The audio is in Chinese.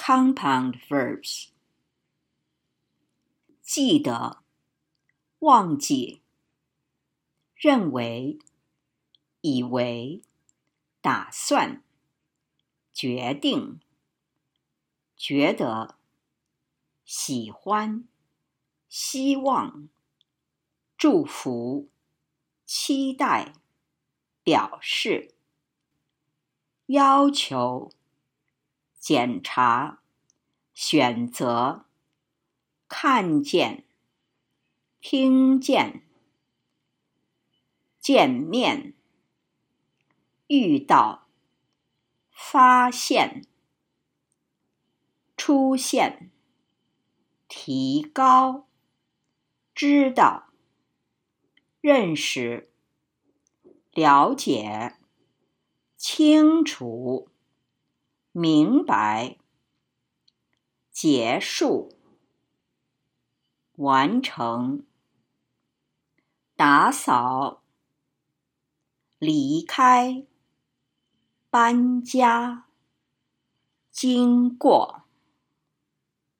compound verbs. 记得，忘记，认为，以为，打算，决定，觉得，喜欢，希望，祝福，期待，表示，要求，检查，选择，看见，听见，见面，遇到，发现，出现，提高，知道，认识，了解，清楚，明白，结束，完成，打扫，离开，搬家，经过。